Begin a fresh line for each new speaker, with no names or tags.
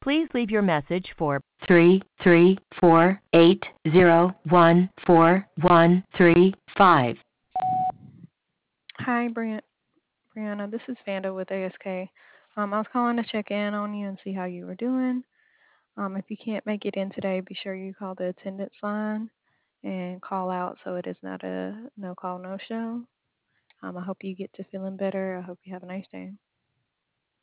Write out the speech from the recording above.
Please leave your message for 334801413.
Hi, Brianna. This is Vanda with ASK. I was calling to check in on you and see how you were doing. If you can't make it in today, be sure you call the attendance line and call out so it is not a no call, no show. I hope you get to feeling better. I hope you have a nice day.